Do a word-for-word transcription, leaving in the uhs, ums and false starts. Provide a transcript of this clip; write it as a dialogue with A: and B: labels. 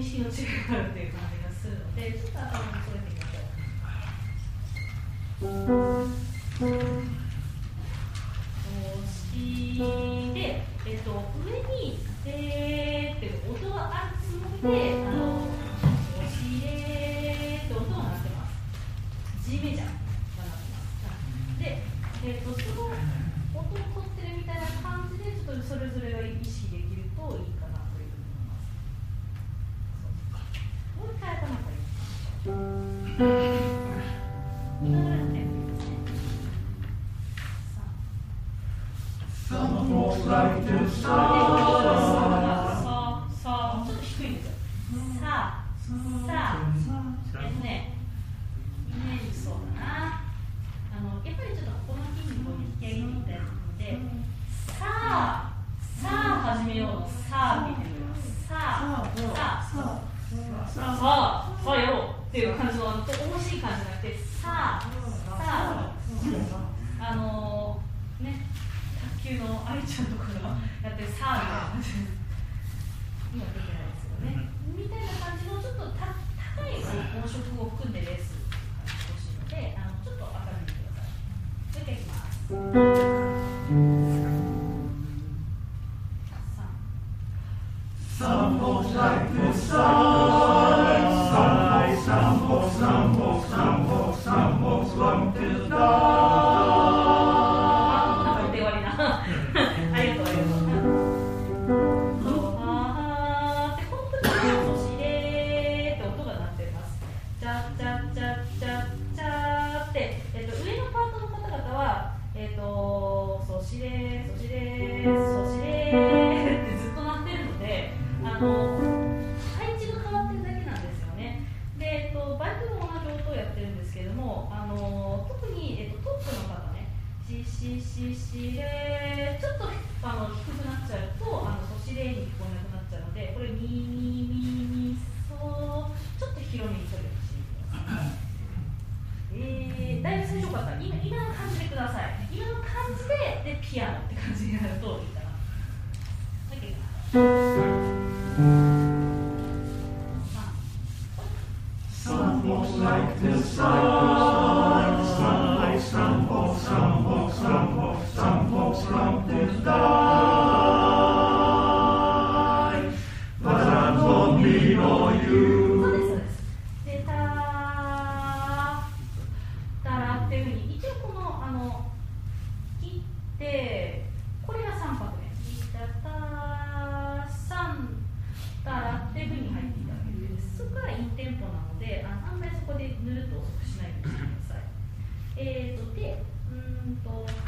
A: 認識の違いがあるっていう感じがするので、ちょっと頭に添えてみましょう。そして、えっと、上に「で」っていう音があるつもりで、あの「そしれ」って音が鳴ってます。G メジャーが鳴ってます。で、えっと、その音を取ってるみたいな感じで、ちょっとそれぞれが意識できるといいかなというふうに思います。もう一回頭からいきましょう。今ぐらいのテンポですね。
B: Some folks like to sigh.
A: ささちょっと低いんですよ。ささえっとね、イメージそうだな。あのやっぱりちょっとここの筋肉を引き上げていきたいので、さあさあ始めようのさあ見てみます。さあさあさあさあやろうっていう感じの面白い感じじゃなくて、さあさああのね。卓球の愛ちゃんとかがやってるさあみたいな感じです。今出てないですよね。みたいな感じのちょっとた高い音色を含んでレースが欲しいので、あのちょっと明るめてください。もう一回いきます。
B: Some folks like to sigh. Some folks, some folks, some folks, some folks want to die.
A: そしれそしれそしれってずっと鳴ってるので、あの配置が変わってるだけなんですよね。で、えっと、バイクも同じ音をやってるんですけれども、あの特に、えっと、トップの方ね、ししししれちょっとあの低くなっちゃうと、あのそしれに聞こえなくなっちゃうので、これミミミミソちょっと広めに取るようにしてください。えー、だいぶ最初から今今の感じでください。今の感じででピアノって感じになるといいかな。
B: Some folks like to sigh. Sigh. Some folks, some folks, some folks, some folks want to die. But I'm for me or you.
A: これがさん拍ね。タタサンタラっていう風に入っていただける。そこからいちテンポなので、あんまりそこでぬるっと遅くしないようにしてください。えーとで、うーんと